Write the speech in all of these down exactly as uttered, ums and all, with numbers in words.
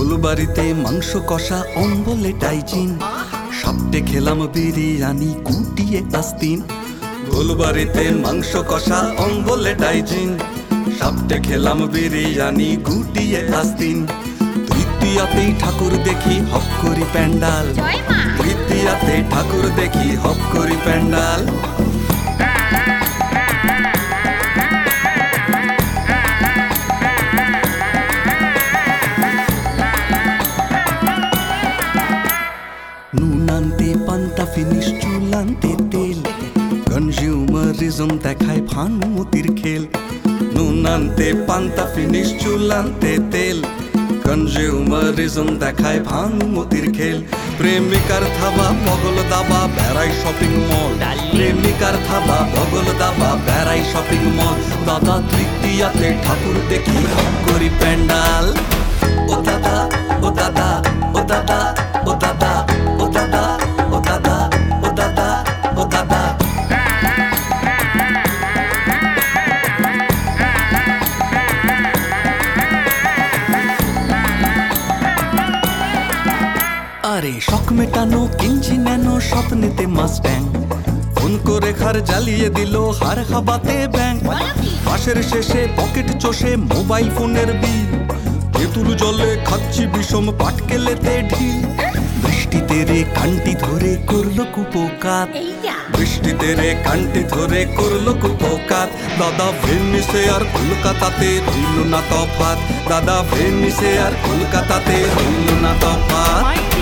গোলবাড়িতে মাংস কষা অম্বলে ডাইজিন, সাপটে খেলাম বিরিয়ানি কুটিয়ে আস্তিন। গোলবাড়িতে মাংস কষা অম্বলে ডাইজিন, সাপটে খেলাম বিরিয়ানি গুটিয়ে আস্তিন। তৃতীয়াতেই ঠাকুর দেখি হপ করি প্যান্ডাল, তৃতীয়াতে ঠাকুর দেখি হপ করি প্যান্ডাল। নুনান্তে পান্তা ফিনিশ চুলান্তে তেল, কনজিউমারিজম দেখায় ভানুমতির খেল। নুনান্তে পান্তা ফিনিশ চুলান্তে তেল, কনজিউমারিজম দেখায় ভানুমতির খেল। প্রেমিকার থাবা বগল দাবা বেড়াই শপিং মল, প্রেমিকার থাবা বগল দাবা বেড়াই শপিং মল। দাদা তৃতীয়াতে ঠাকুর দেখি হপ করি প্যান্ডাল। ও দাদা ও দাদা ও দাদা ও দাদা ও দাদা ও দাদা ও দাদা ও দাদা। আরে শখ মেটানো কিঞ্চি নেনো স্বপ্নেতে মাস্ট্যাং, ফোন করে খার জ্বালিয়ে দিল হার হাবাতে ব্যাংক। মাসের শেষে পকেট চষে মোবাইল ফোনের বিল, তেঁতুল জলে খাচ্ছি বিষম পাটকেলেতে ঢিল। বৃষ্টিতে রে কান্টি ধরে করলো কুপোকাত, বৃষ্টিতে রে কান্টি ধরে করলো কুপোকাত। দাদা ভেনিসে আর কলকাতাতে রইল না তফাৎ, দাদা ভেনিসে আর কলকাতাতে রইল না তফাৎ।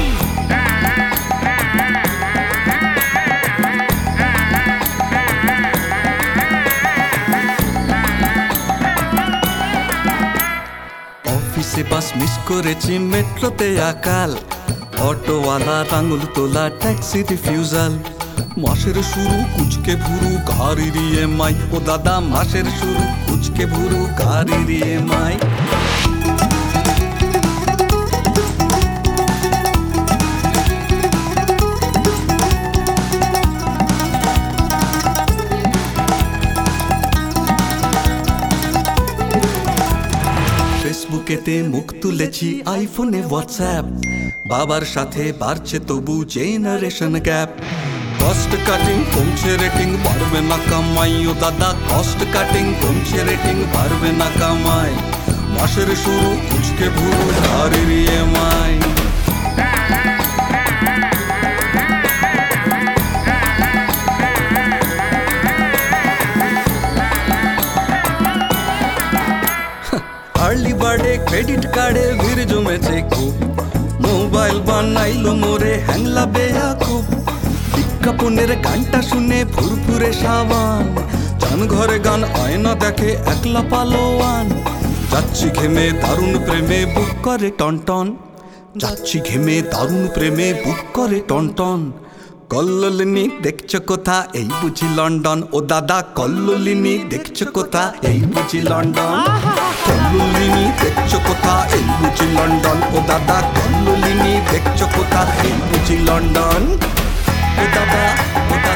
অফিসে বাস মিস করেছি মেট্রোতে আকাল, অটোওয়ালা আঙুল তোলা ট্যাক্সি রিফিউজাল। মাসের শুরু কুচকে ভুরু গাড়ির ইএমআই, ও দাদা মাসের শুরু কুচকে ভুরু গাড়ির ইএমআই। ফেসবুকেতে মুখ তুলেছি আইফোনে হোয়াটসঅ্যাপ, বাবার সাথে বাড়ছে তবু জেনারেশন গ্যাপ। কস্ট কাটিং কমছে রেটিং বাড়বে না কামাই, ও দাদা কস্ট কাটিং কমছে রেটিং বাড়বে না কামাই। মাসের শুরু কুচকে ভুরু গাড়ির ইএমআই। আর্লি বার্ডে ক্রেডিট কার্ডে ভিড় জমেছে খুব, মোবাইল বানাইলো মোরে হ্যাংলা বেয়া খুব। বিজ্ঞাপনের গানটা শুনে ফুরফুরে সাবান, চান ঘরে গান আয়না দেখে একলা পালোয়ান। যাচ্ছি ঘেমে দারুণ প্রেমে বুক করে টনটন, যাচ্ছি ঘেমে দারুণ প্রেমে বুক করে টনটন। কল্লোলিনী দেখছো কোথা এই বুঝি লন্ডন, ও দাদা কল্লোলিনী দেখছো কোথা এই বুঝি লন্ডন। কল্লোলিনী দেখছো কোথা এই বুঝি লন্ডন, ও দাদা কল্লোলিনী দেখছো কোথা এই বুঝি লন্ডন। ও দাদা ও দাদা